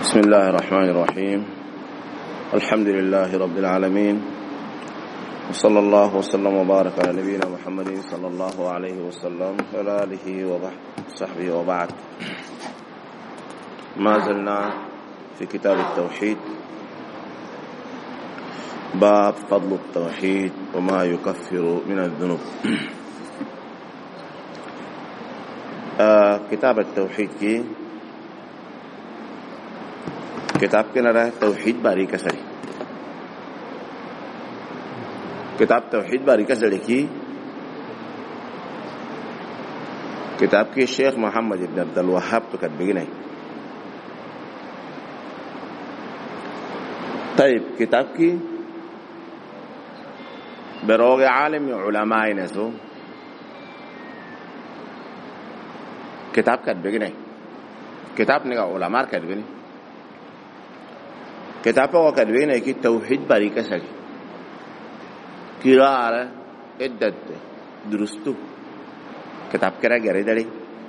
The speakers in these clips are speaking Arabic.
بسم الله الرحمن الرحيم. الحمد لله رب العالمين، وصلى الله وسلم وبارك على نبينا محمد صلى الله عليه وسلم وعلى آله وصحبه وبعد. ما زلنا في كتاب التوحيد، باب فضل التوحيد وما يكفر من الذنوب. किताब तौहीद की किताब के नारा तौहीद बारी का सरी किताब तौहीद बारी का सड़ी की किताब की शेख मोहम्मद इब्न अब्दुल वहाब तो कदबी नहीं। तैब किताब की बरोग आलम उलमाए नज़ो किताब कदबी नहीं। किताब ने का उलमार कदबी नहीं। किताब को कदबी नहीं कि तौहीद बारी का सरी किरार इद्दत दुरुस्तु किताब करा गरे दड़ी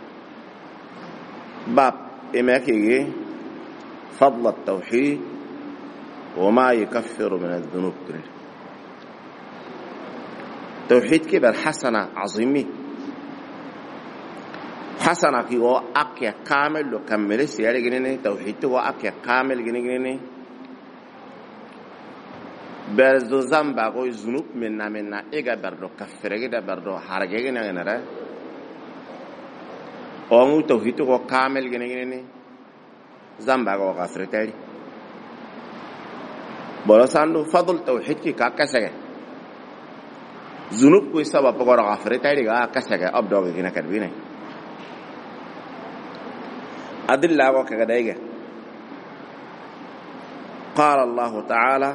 बाप इमे की फضل التوحيد وما يكفر من الذنوب करे तौहीद के बर हसना अज़ीमी हसना की वो आके कामिल लो कम्मिले सियारे गिने नहीं तौहीद तो वो आके कामिल गिने नहीं berzo zamba ko zunub minna ega berdo kafirege da berdo hargege na nara ongu tauhid ko kamel gene ne zamba ko kafirtari bolo sandu fadl tauhid ki ka kasage zunub ko sabab ko kafirtari ga kasage abdo gene kadbi ne adilla ko kaga daiga qala allah ta'ala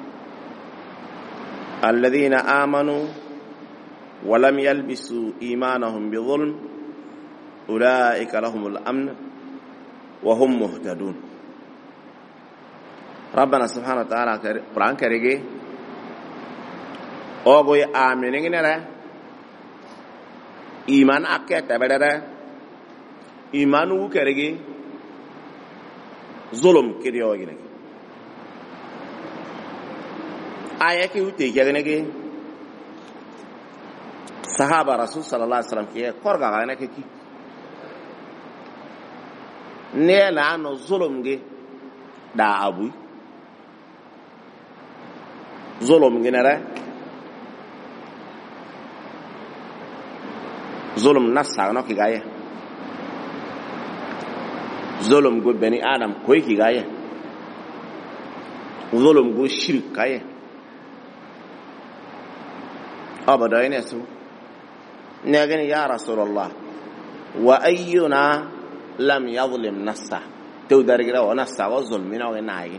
الذين آمنوا ولم يلبسوا إيمانهم بظلم أولئك لهم الأمن وهم مهتدون. ربنا سبحانه وتعالى قرآن كريم أوغوي آمنين نرى إيمان أكيد تبدأ إيمان وكريم ظلم كريوغي نك आया कि उते क्या करने के सहाबा रसूल सल्लल्लाहु अलैहि वसल्लम के कर गाने के की ने लानो जुल्म के दा अबू जुल्म के नरा जुल्म नफ्सा न की गाये जुल्म को बनी आदम कोई की गाये जुल्म को शिर्क गाये أبدا ينسو نقول يا رسول الله وأينا لم يظلم نفسه تودر كده ونفسه والظلمنا ونعين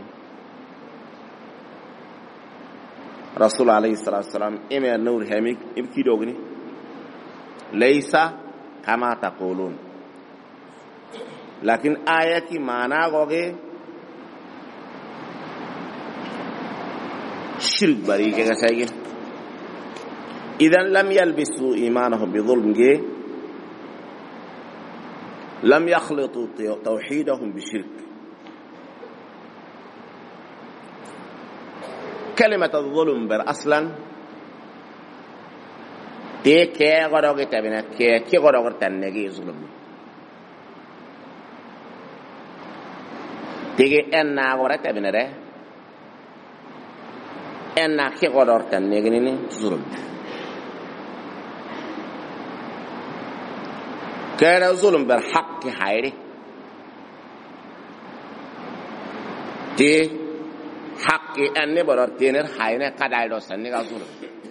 رسول عليه الصلاة والسلام إما نور هميك إبكي دوغني ليس كما تقولون لكن آية کی معنی گوگے شرک بری کے گسائیے إذن لم يلبسوا إيمانهم بظلم لم يخلطوا توحيدهم بشرك. كلمة الظلم بر أصلا تي كي غروغي تبنا كي غروغي تنجي ظلم تيجي أنا غروغي تبنا ده أنا كي غروغي تنجي ظلم كان ظلم بالحق حيري تي حق أني برر تينر حينه قد عيدو سنة ظلم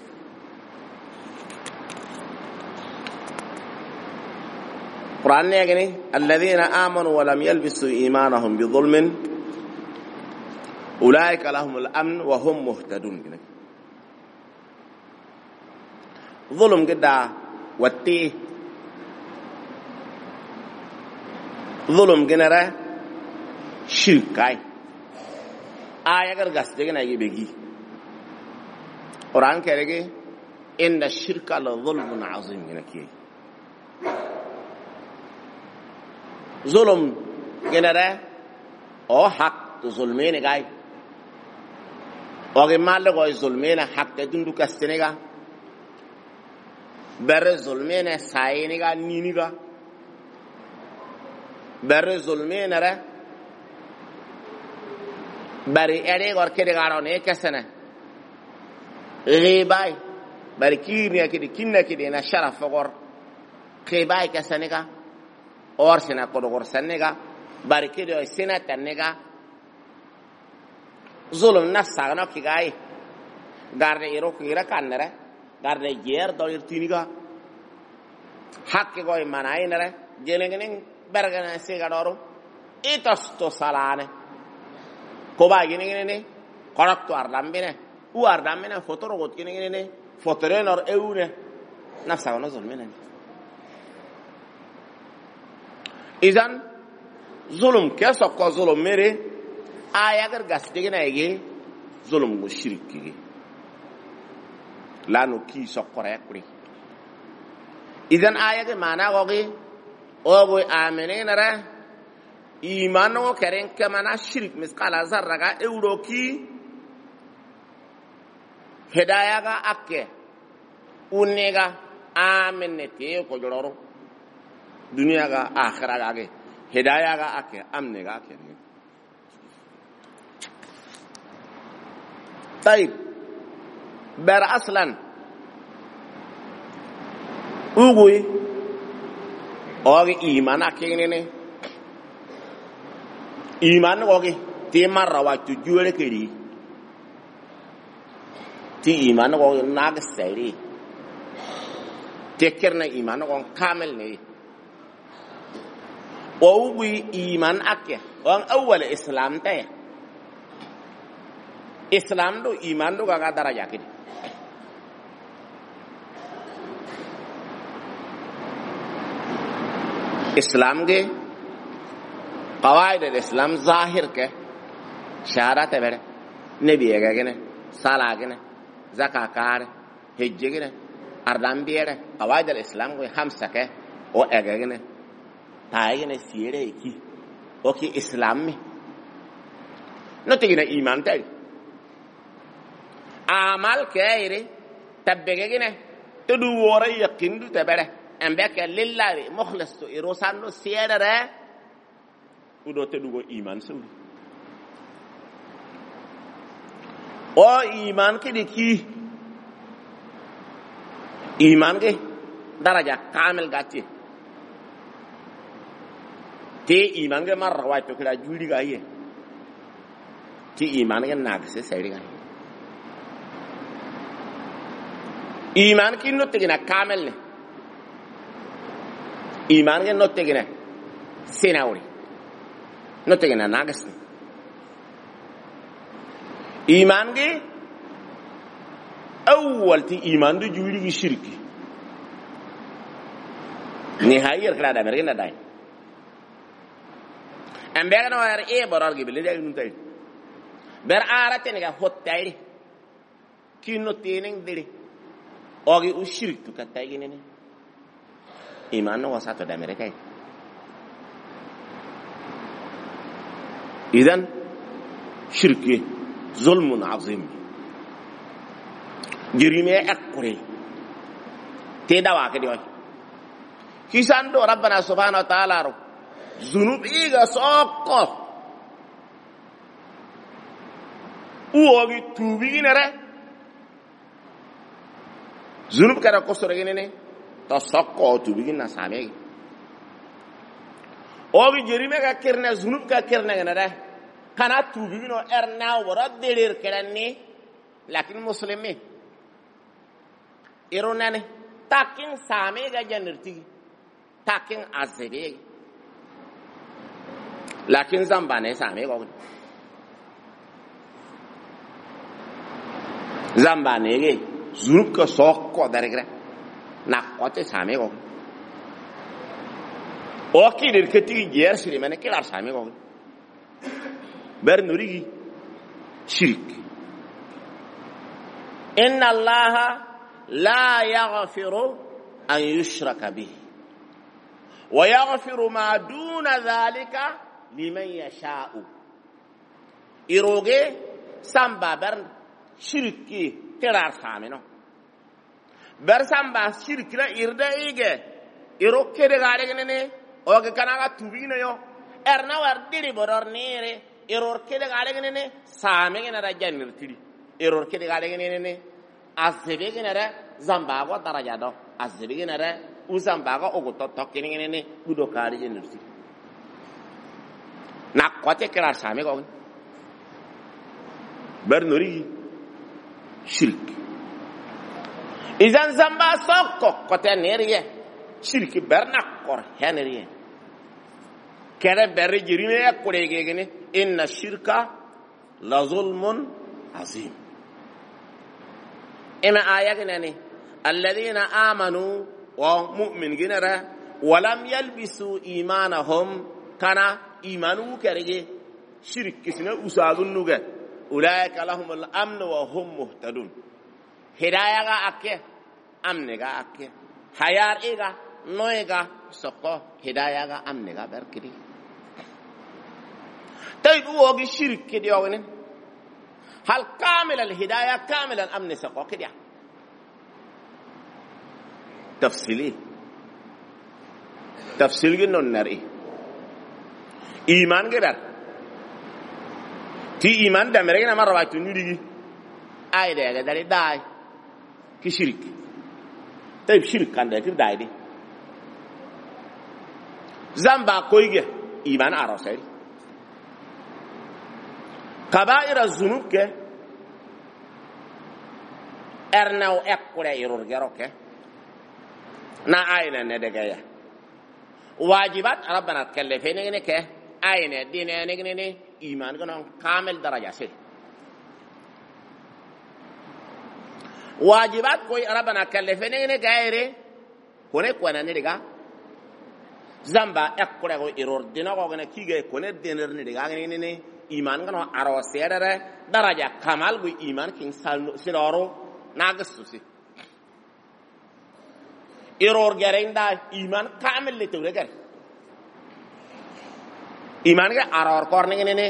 قرآن يقول الذين آمنوا ولم يلبسوا إيمانهم بظلم أولئك لهم الأمن وهم مهتدون. ظلم قد والتي ظلم جنرا शिरकाय आय अगर गस्ते के नहीं बेगी कुरान कह रहे कि इन शिरका लज़ुल्मुन अज़ीम के नकिए ज़ुल्म के नरा o hak to zulmene gay o ge malle go zulmene hak te dundu kastenega bere zulmene sayeniga niniga bere zulmene re bari ere gor kede garo ne kesene ribay bari kirni kidi kinna kidi na sharaf gor khibay kesenega or sena ko gor senega bari kede sena tanega zulum nasagna kigay garde iro kira kannere garde yer do irtiniga hakke goy manaynere jelengenen bergana sega doro itosto salane ko ba gine korakto ardambine u ardambine fotoro got gine fotorenor eune nafsa no zulmene idan zulum keso ko zulum mere ayagar gasdigina ege zulum go shirki lanu ki sokore kuri idan ayage mana gogi ogo amenenara imano keren kemana shirik misqala zarraga euroki hidayaga akke unega amennete ko jororo duniyaga akhiraga ge hidayaga akke amnega akke tayib ber aslan ugui ogi imana kenene iman gogi ti marra tu juere keri ti iman gogi nag seri tekerna iman gon kamel ne o wi iman akke on awwal islam tay islam do iman do ga daraja kidi islam ge قواعد الاسلام ظاهر کے شهادت ہے نبی ہے کہ صلاح ہے زکات کار حج ہے اردام بھی ہے قواعد الاسلام کو خمسہ ہے او ہے کہ تائی نے سیرے کی او کہ اسلام میں نو تینا ایمان تے اعمال کہے تبگے کہ تدو ورے یقین تے بڑے امبک للہ مخلص تو روسان نو سیرے udo tedugo iman sawdi o iman ke diki iman ke daraja kamel gatti te iman ke mar wato kala juri ga ye ti iman ke nagse sayri ga iman ki no tegina kamel ne iman ke no tegina senawri no tegena nagas iman ge awwal ti iman du juri gi shirki ni hayir kala da merina dai am be no war e borar gi bele dai nun tay ber arate ne ga hottayri kinno tenen dere ogi u shirku ka tay gi ne iman no wasato da mereka إذن شرك ظلم عظيم جريمة أكبر تدعوا كده كيسان دو ربنا سبحانه وتعالى ذنوب إيجا سوق ووغي توبي نرى ذنوب كده كسر جنني تسوق توبي نسامي ووغي جريمة كيرنا ذنوب كيرنا نرى kana tubi no erna wara delir keranni lakin muslimi ironane takin same ga janirti takin azebe lakin zambane same go zambane ge zuruk ko sokko daregre nakote same go o kidir keti yer siri mane kilar same go برنوري شرك إن الله لا يغفر أن يشرك به ويغفر ما دون ذلك لمن يشاء iroge samba ber shirki tirar samino ber samba shirki la irda ige iro kede gare ne o ga kanaga tubino yo erna war diri boror nere error kede gare ne same gena da janir tiri error kede gare ne azebe gena da zamba go daraja do azebe gena da uzamba go ogoto tokkini ne gudo kari janir tiri na kwate kira same go ber nori shirk izan zamba sokko kote neriye shirki berna kor heneriye kere berri jirine kurege gene inna shirka la zulmun azim ima ayagene alladhina amanu wa mu'min ginara wa lam yalbisu imanahum kana imanu kerege shirki sina usadun nuga ulaika lahumul amn wa hum muhtadun hidayah ga akke amne ga akke hayar ega noega sokko hidayah ga amne ga berkidi taybu wogi shirk kidi yognen hal kamil al hidayah kamil al amn sokko kidi tafsil ginon nari iman gedar ti iman da mere na marwa tu nirigi ay de ga dali dai ki shirk tay shirk kan da ti dai di zamba koyge iman arosai kaba'ir az-zunub ke ernaw ekkure irur geroke na ayna ne de gaya wajibat rabbana tkallafene ne ke ayna dine ne iman ganon kamil daraja se wajibat koy rabbana kallafene ne gaire kone kwana ne diga zamba ekkure ko iror dina ko gana kige kone dener ne diga ne iman ganon aro sedere daraja kamal bu iman king siloro nagasusi iror gerenda iman kamil le tawre gar iman ga aror korne ne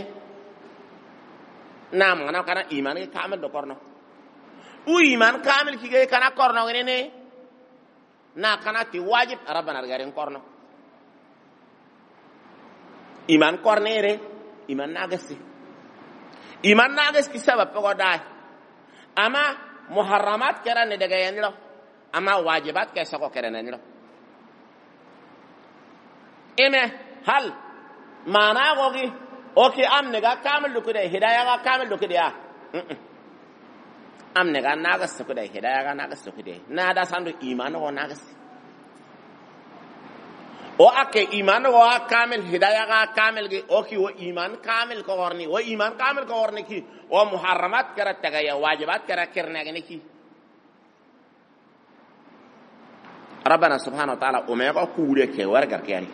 nam ngana kana iman ga kamil do korno u iman kamil kige kana korno ne na kana ti wajib rabbana garin korno iman kornere iman nagasi ki sabab ko dai ama muharramat kera ne daga yanilo ama wajibat ke sako kera ne nilo ime hal mana gogi oki amne ga kamil lukude hidayah ga kamil lukude ya amne ga nagas lukude hidayah ga nagas lukude na da sandu iman go nagas o ake iman go kamil hidayah ga kamil ge oki wo iman kamil ko horni wo iman kamil ko horni ki wo muharramat kara tagaya wajibat kara kirna ge ki rabbana subhanahu wa ta'ala o me ko kuure ke wargar kiyani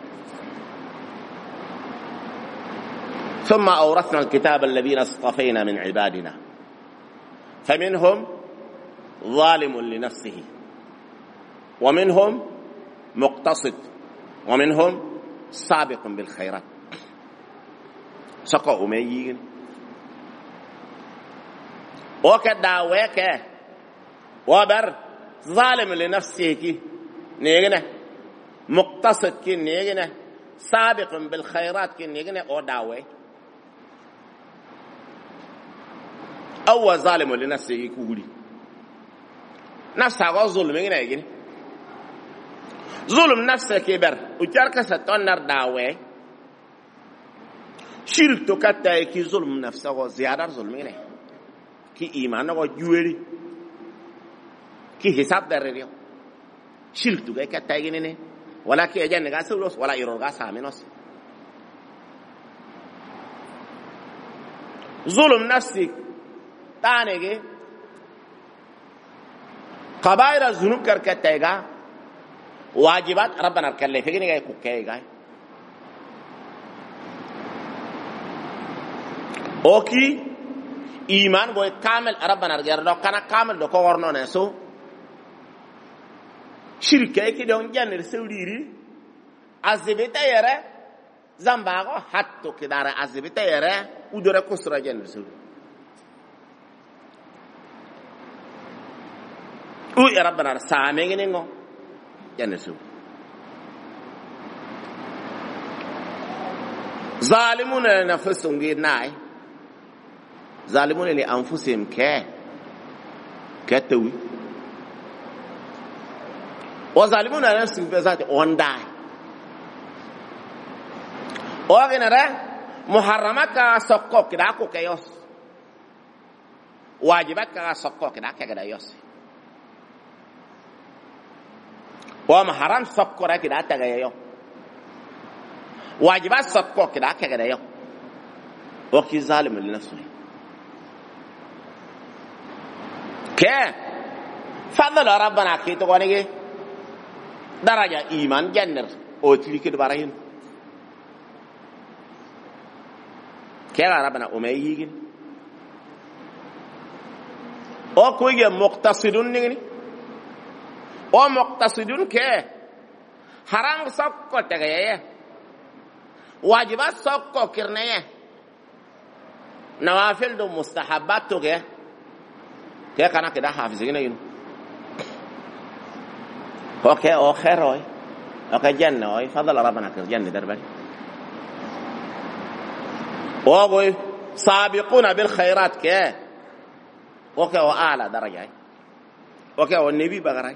ثم أورثنا الكتاب الذين اصطفينا من عبادنا فمنهم ظالم لنفسه ومنهم مقتصد ومنهم سابق بالخيرات سقوا ميين وكذا وكذا وبر ظالم لنفسه كي نيجنا مقتصد كي نيجنا سابق بالخيرات كي نيجنا أو داوي أو ظالم لنفسه كولي نفسه ظلم يجي ظلم نفسه كبر وجرك ستنر داوي شرك تكتاي كي ظلم نفسه زيادة ظلم يجي كي إيمانه جويري كي حساب درريو شرك تكتاي كي ولا كي أجن نقاسولوس ولا يروغا سامينوس ظلم نفسك تانيگه قبائر الذنوب کرکتایگا واجبات ربنا کلفگنی گای کوکایگا اوکی ایمان گوی کامل ربنا گردو کنا کامل دو کورنو نسو شرکه کی دون جنر سودیری عذبتا یره زنباغو حتو که داره عذبتا یره udore ko sura janna su u ya rabbana saame ngene ngo janna su zalimuna nafsum gi naay zalimuna li anfusihim katawi wa zalimuna nafsum bi zati ondai o genera muharramat ka sokko kida ko kayos wajibat ka sokko kida kagada yos wa muharram sokko ra kida tagayo واجبات سكو كده كده يو وكي ظالم لنفسه كه فضل ربنا كي تقولي درجة إيمان جنر أو تلك البراهين كه ربنا أميجين أو كوي مقتصدون نيجي أو مقتصدون كه حرام سكو تغييه واجبات سوكو كرنيه نوافل دو مستحبات تو كه كان كده حافظين ينو اوكي او خير اوي اوكي جنة اوي فضل ربنا كر جنة دربالي اوغوي سابقون بالخيرات كه اوكي او اعلى درجة اوكي او النبي بغراي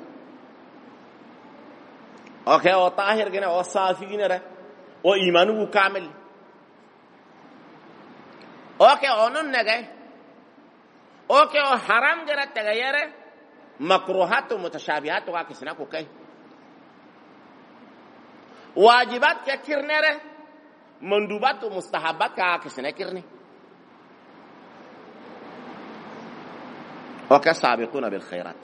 اوكي او طاهر كده او صافي كده وإيمانه كامل أوكي أونن نجاي أوكي أو حرام جرت تغيره مكروهات ومتشابهات وكسنا كوكاي واجبات ككرنره مندوبات ومستحبات كسنا كرني أوكي سابقون بالخيرات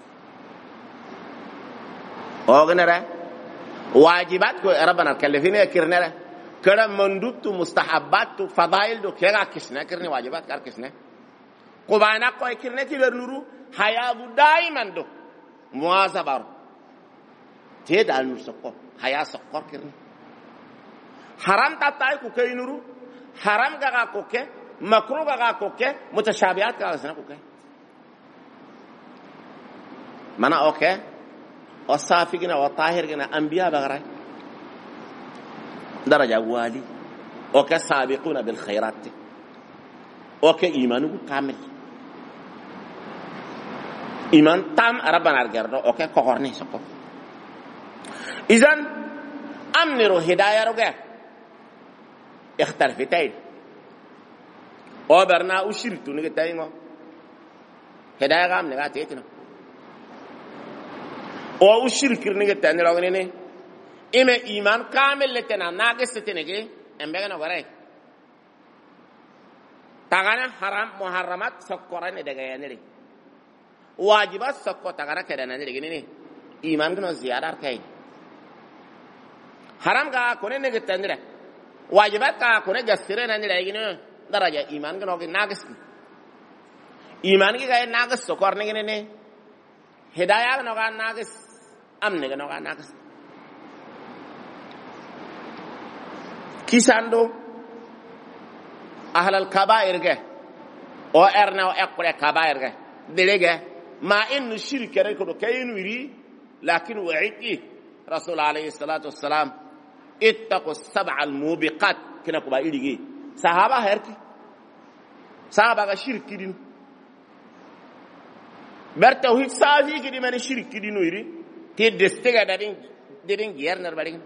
أوغنره واجبات کو ربنا كلفينا كرنا كره مندوب تو مستحبات تو فضائل دو كيغا كسنا كرني واجبات كار كسنا قبانا کو كرنا تي نورو حياه دائما دو مواظبه تيد على نسقو حياه سقر كرني حرام تاي کو كاي نورو حرام غا کو كه مكروه غا کو كه متشابهات كا كسنا کو كه منا اوكي وصافقنا وطاهرنا أنبياء بغراي درجة والي وكسابقون بالخيرات وكإيمانه كامل إيمان تام ربنا الجرد وكقرني سقط إذن أمنرو هداية رجع اختلف تايل وبرنا وشرتو نجتاينه هداية غام نجاتيتنا او shirkir ni gata ni logene ne ime iman kamel letena nagesete ge embega no garay tagana haram muharramat sokkorane daga yanere wajibat sokko tagana kedana ne ge ne iman gno ziyadar kay haram ga kone ne gata ni wajibat ka kone gasire ne ge ne daraja iman gno ge nages iman ge ga nages sokkorne ge ne hidayah no ga nages amne ga no ga nages kisando ahlal kaba'ir ge o erna o ekure kaba'ir ge delege ma in shirka re ko kayinu ri lakin wa'idi rasul alayhi salatu wassalam ittaqu sab'a al mubiqat kina ko ba irigi sahaba herki sahaba ga shirki din ber tawhid safi ki di man shirki din iri te destega dadin giernar badin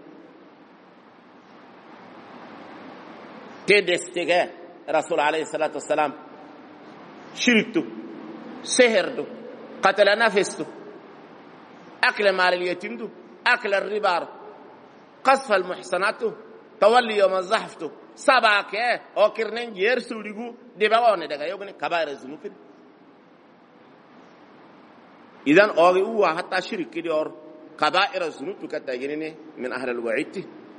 te destega rasul alayhi salatu wassalam shirktu seherdu qatala nafstu akla mal al yatim akla al riba qasf al muhsanat tawalli yawm al zahf sabake o kirnen yer suligu de bawone daga yogni kabair zunufin idan ogi uwa hatta shirki di or kabair zunub kata yenene min ahli al wa'id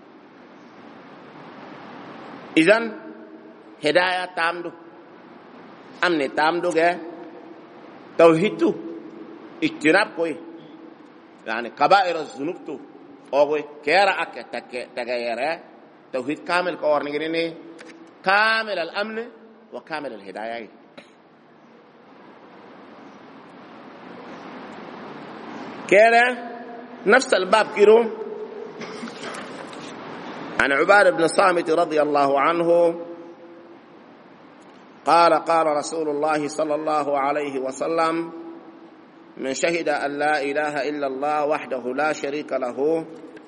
idan hidayah tamdu amne tamdu ge tawhidu ijtinab koy yani kabair zunub tu ogi kera ak tagayara توحيد كامل كورنيني كامل الأمن وكامل الهداية. كده نفس الباب كيرو عن عبادة بن الصامت رضي الله عنه قال قال رسول الله صلى الله عليه وسلم: من شهد أن لا إله إلا الله وحده لا شريك له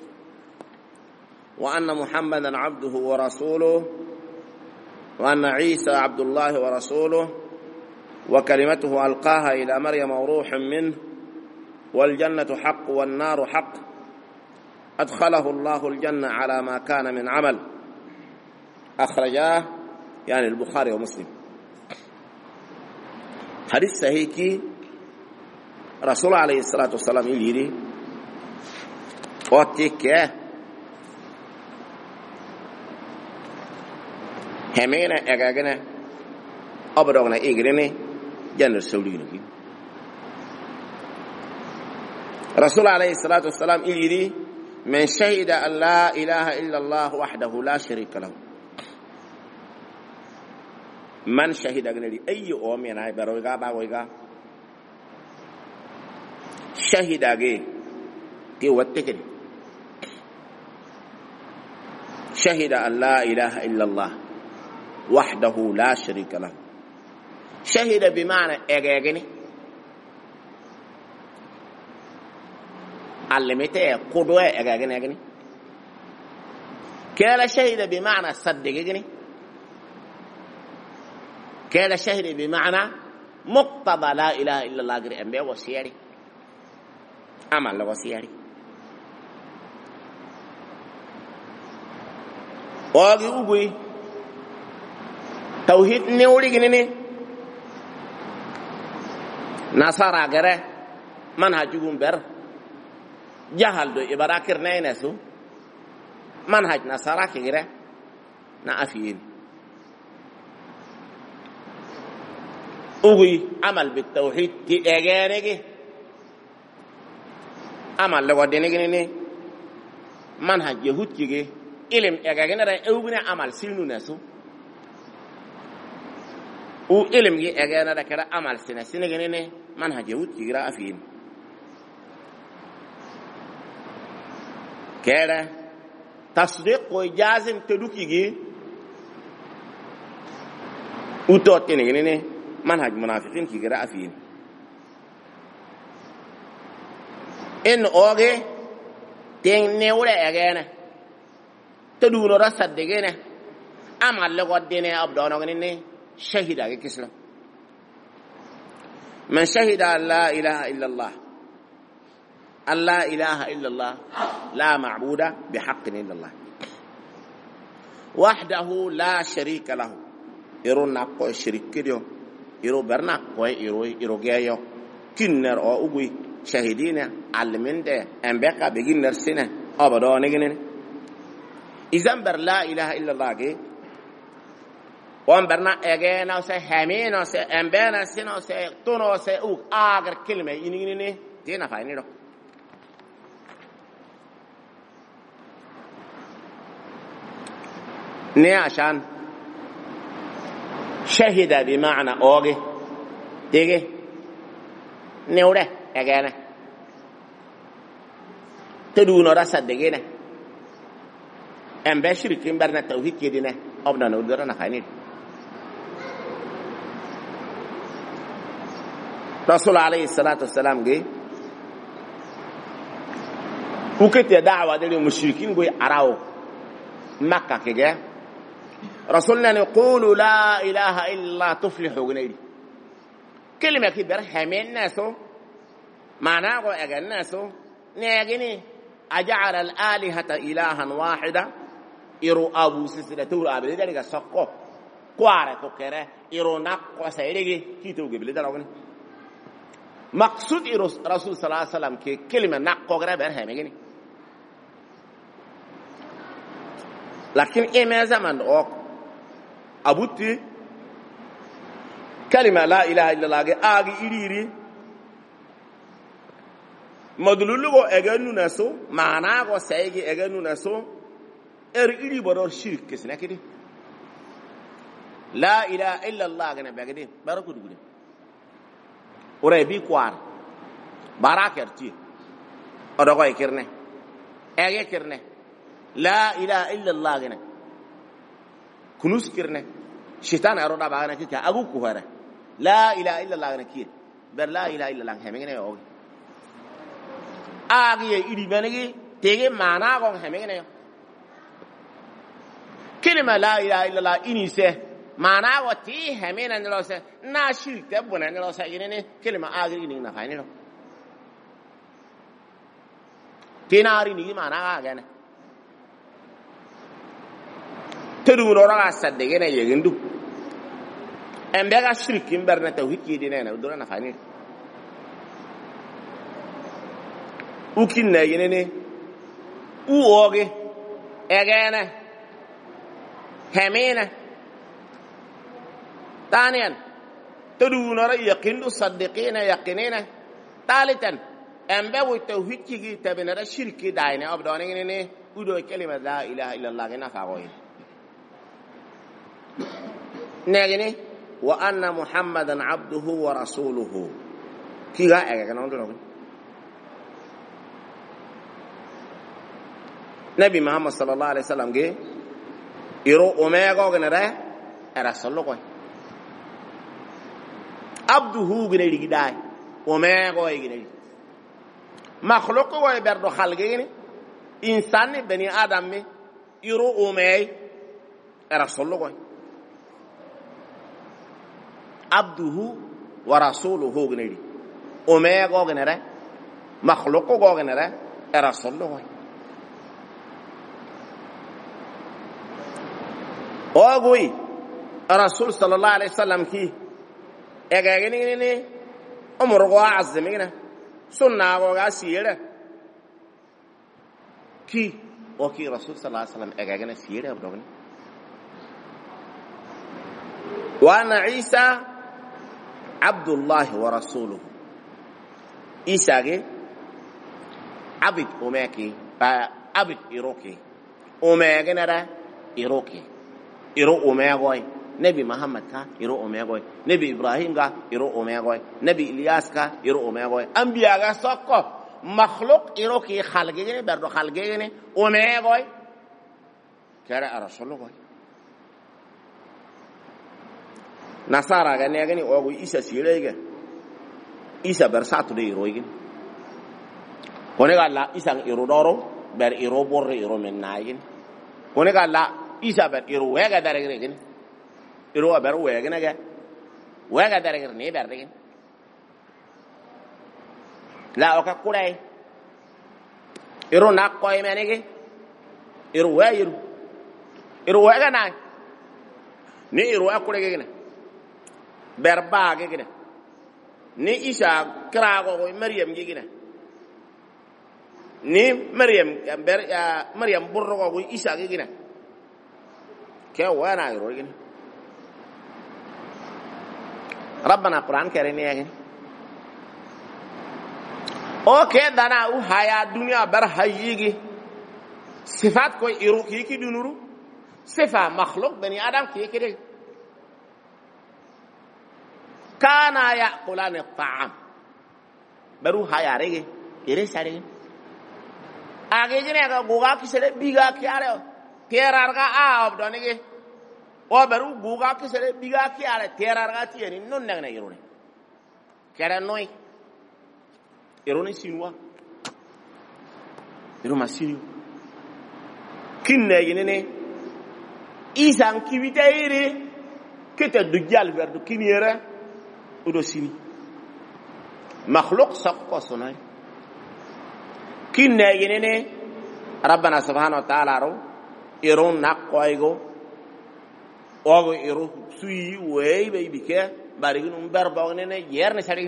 وأن محمدا عبده ورسوله وأن عيسى عبد الله ورسوله وكلمته ألقاها إلى مريم وروح منه والجنة حق والنار حق أدخله الله الجنة على ما كان من عمل. أخرجاه يعني البخاري ومسلم. حديث صحيح كي رسول عليه الصلاة والسلام يليري واتيك همينا اغاغنا ابدوغنا ايغريني جنر سولينو. رسول عليه الصلاة والسلام يليري: من شهد أن لا إله إلا الله وحده لا شريك له. من شهد أغنى أي أومي أنا برويغا باويغا شهد أغي كي واتكري شهد أن لا إله إلا الله وحده لا شريك له. شهد بمعنى أغيغني علمته قدوة أغيغني. كلا شهد بمعنى صدقني. كلا شهد بمعنى مقتضى لا إله إلا الله غير أنبياء وسياري عمل وسياري. واغي اوغي توحيد نيوري غنيني نصارى غره منهجهم بر جهل دو ابراكر نينسو منهج نصارى كغره نافين اوغي عمل بالتوحيد تي اغانيغي عمل لو دينغني منهج يهود كيغي إلم إعجاجنا ده أوبنا عمل سينو نسو و إلم إعجاجنا ده كذا عمل سنة سنة جنينه منهج يهود كيرا أفين كذا تصديق وجازم تدوكيجي وتوتين جنينه منهج منافقين كيرا أفين إن أوجي تين نورة إعجاجنا تدور رصد دقيقة أمال لقد دينه أبدانا غنينه شهد على كسلا. من شهد أن لا إله إلا الله أن لا إله إلا الله لا معبود بحق إلا الله وحده لا شريك له. يرو نقو شريك كديو يرو برنقو يرو جايو كنر أو أبوي شهدين علمين ده أنبقى بجين نرسنا أبدانا غنينه. إذن بر لا إله إلا الله كي وان برنا أجينا سه همينا سه أمبنا سنا سه تونا سه أوك آخر كلمة إني تينا فايني رو. نه عشان شهد بمعنى أوجي تيجي نوره أجينا تدون رصد دقيقة أم بشركين برنا التوحيد كدينا أبنا نودرنا خاينين. رسول عليه الصلاة والسلام جي وكت دعوة للمشركين جوي أراو مكة كجا رسولنا نقول لا إله إلا الله تفلحوا جنيدي كلمة كبيرة همين ناسو معناه أجل ناسو نيجيني أجعل الآلهة إلها واحدة إرو أبو سيسلا تقول أبو لذلك سقو قوارة تكره إرو نقوى سيريجي كي تقول قبل ذلك مقصود إرو رسول صلى الله عليه وسلم كي كلمة نقوى غير بيرها مجني لكن إما زمن أو أبوتي كلمة لا إله إلا الله آجي إيري مدلولو أجنو نسو معناه سيجي أجنو نسو إيري بدر شرك كسنة كده la ilaha illa allah gane begede baraku dugude ore bi kwar barakerti odo ko kirne ege kirne la ilaha illa allah gane kunus kirne shaitan aro da bagana ki ka agu ku hare la ilaha illa allah gane ki ber la ilaha illa allah hemene yo agi idi benegi tege mana ko hemene yo kelima la ilaha illa allah inise mana wati hemena ne lo se na shirk te bona ne lo se yene kelima agri ni na fayne lo tinari ni mana ga ne tedu ro ra sadde gene yegendu embe ga shirk imberne tawhid ki dine na do na fayne ukin ne yene ne uoge egene hemena ثانيا تدون رأي يقين صدقين يقينين ثالثا أنبأوا التوحيد كي تبين الشرك داينة أبدانين إنه ودو كلمة لا إله إلا الله جنا فاقوين نجني وأن محمدا عبده ورسوله كي جاء كنا نقول نبي محمد صلى الله عليه وسلم جه يرو أميغا كنا رسول الله abduhu gine ligi day o me go gine makhluq go berdo khalge gine insan bani adam me yuru o me rasul go abduhu wa rasuluhu gine o me go gine re makhluq go gine re rasul go o goy rasul sallallahu alaihi wasallam ki egagini ni umur go azmina sunna go gasire ki o ki rasul sallallahu alaihi wasallam egagina sire abdogni wa ana isa abdullah wa rasuluhu isa ge abid umeki ba abid iroki umegina ra iroki iro umegoy nabi muhammad ka iro omegoy nabi ibrahim ga iro omegoy nabi ilyas ka iro omegoy anbiya ga sokko makhluq iro ki khalgene berdo khalgene omegoy kara rasulullah nasara ga ne gani ogo isa sirege isa bersatu de iro igin kone ga la isa iro doro ber iro borre iro mennayin kone ga la isa ber iro wega darege gin iro ber wega naga wega darege ne ber degen la o ka kulay iro nak koy menege iro wayiru iro wega nay ni iro akure gene ber baage gene ni isa krago ko maryam gene ni maryam ber maryam burro ko isa gene ke wana iro gene ربنا قرآن كريم يعني اوكي دانا او حياة دنيا بر حييگي صفات کوئی ایرو کی دونورو صفة مخلوق بني آدم کی كانا يأكلان الطعام برو حياة ريگي ایرے سارے آگے جنے اگر گوگا کسرے بیگا کیا رہے ہو تیرار کا آب دونے گے o beru guga kisere biga ki ala terarga tieni non nagna irone kera noi irone sinwa iru masiri kinne yinene isan kibitaire kete dugal verdu kiniere udo sini makhluq sakko sonay kinne yinene rabbana subhanahu wa ta'ala ro iron nakoygo ogo iro suyi wey baby ke barigin berbaw ne yerne sari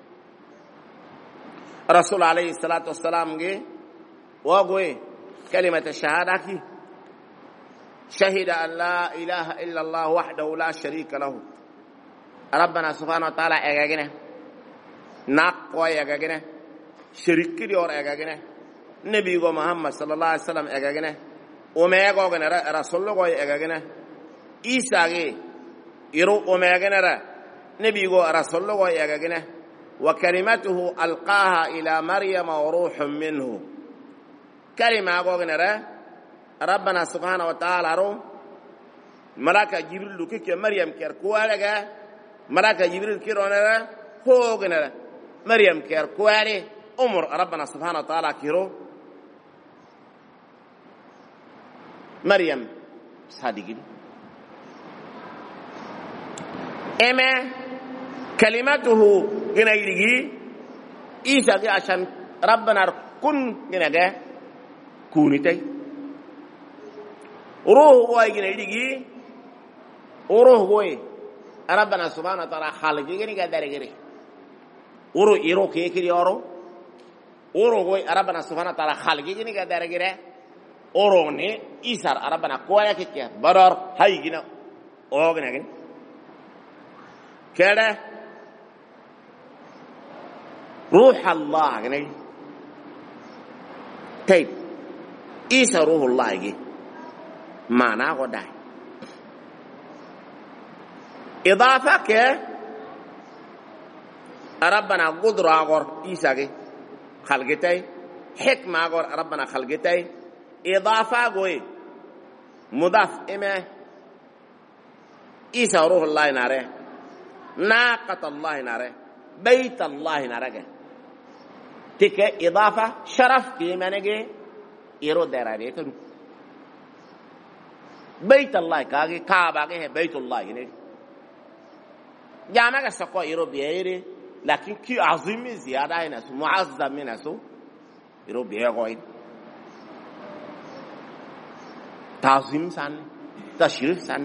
rasul alayhi salatu wassalam ge ogo kalimat shahada ki shahida an la ilaha illa allah wahdahu la sharika lahu rabbana subhanahu wa ta'ala egagene nakko egagene shiriki di or egagene nabi go muhammad sallallahu alaihi wasallam egagene o me go gene rasul go egagene isa ge إرو أميغنرا نبي رسول الله يغنى وكلمته ألقاها إلى مريم وروح منه كلمة غنرا ربنا سبحانه وتعالى رو ملاك جبريل لكي مريم كيركوالغا ملاك جبريل كيرونرا هو غنرا مريم كيركوالي أمر ربنا سبحانه وتعالى كيرو مريم صادقين إما كلمته غنيري إيسا عشان ربنا كن غنغا كونيتي روح هو غنيري روح هو ربنا سبحانه وتعالى خالق غنيغا دارغري ورو يرو كيكري يورو ورو هو ربنا سبحانه وتعالى خالق غنيغا دارغري أوروني إيسار ربنا كوالا كيكيا بدر هايجينا أوغنغن كده روح الله غني طيب إيسا روح الله يجي معنى غدا إضافة كه ربنا قدر أغور إيسا جي خلقتي حكمة أغور ربنا خلقتي إضافة قوي مضاف إما إيسا روح الله ناره ناقة الله ناره بيت الله ناره تك إضافة شرف كي منجي إيرو درابيتن بيت الله كاغي كعبة بيت الله يعني جامعة سكوا إيرو بيهيري لكن كي عظيم زيادة هنا معظم من نسو إيرو بيهوين تعظيم سان تشريف سان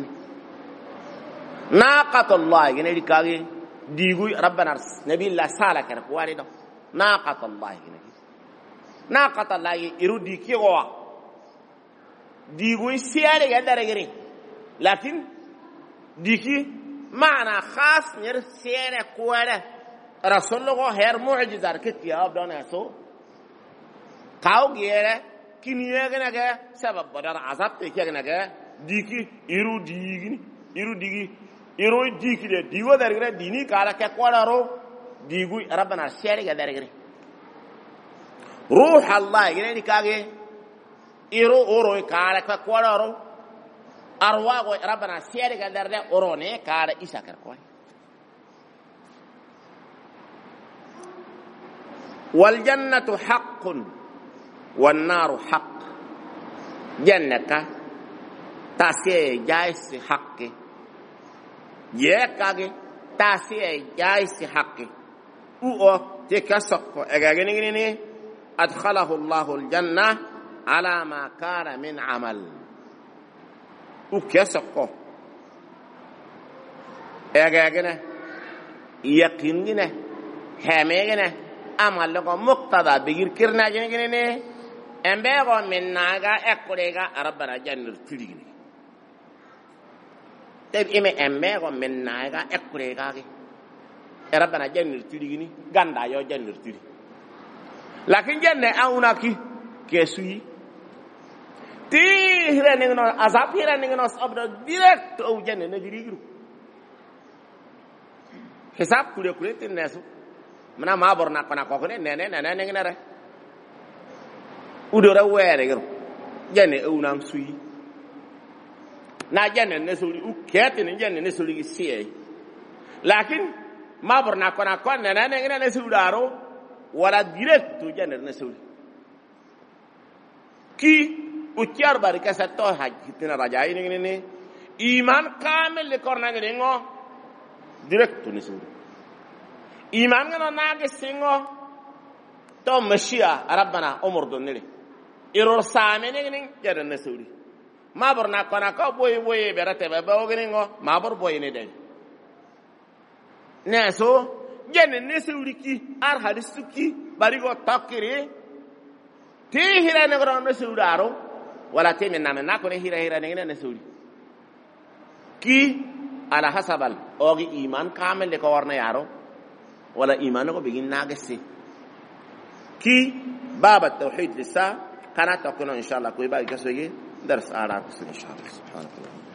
ناقة الله يعني كاغي ديغوي ربنا نبي الله سالا كركواري دو ناقة الله يعني ناقة الله يرو ديكي غوا ديغوي سياري غدار غري لكن ديكي معنى خاص نير سياري كواري رسول الله هير معجزة كتيا أبدان يسو كاو غيره كنيا غنغا سبب بدر عذاب تكيا غنغا ديكي يرو ديغني يرو ديغي يرو ديكي ديغو درغرا ديني كالا كوارو ديغوي ربنا سياري غدار غري روح الله يعني كاغي يرو اورو كالا كوارو أرواح ربنا سياري غدار اوروني كالا إيسا كركوي والجنة حق والنار حق جنة تاسي جايس حق يكاغي تاسي جايس حق او تكسق اغاغنيني ادخله الله الجنة على ما كان من عمل او كسق اغاغنا يقيننا هميغنا amal ko muqtada bigir kirna jene ne embe go minnaga ekurega rabbana jannur tiligini teb ime embe go minnaga ekurega ge rabbana jannur tiligini ganda yo jannur tili lakin janne aunaki kesui ti hirane no azab hirane no sabda direct o janne na dirigiru hisab kule kule tinnesu mana mabor nak pana kokone nene ngere udora were gero jane unam sui na jane ne suri u kete ne jane ne suri siye lakin mabor nak pana kon nene ngere ne suri daro wala direct to jane ne suri ki utyar barika satto hajtina rajai ne iman kamel le korna ngere ngo direct to ne suri إيمان غنا ناقص سينغو تو مشيا ربنا أمر دونيلي إيرور ساميني غنين جرن نسوري ما برنا كنا كو بوي براتة بابو غنينغو ما بر بوي ندي ناسو جرن نسوري كي أرهالسو كي باريغو تاكيري تي هيرا نغران نسوري أرو ولا تي من نامن ناكو هيرا نغران نسوري كي على حسب الأوغي إيمان كامل لكورنا يارو ولا إيمانه بيجين ناقصي كي باب التوحيد لسه قناة تكون إن شاء الله كوي باقي كسوي درس آرام إن شاء الله سبحانه الله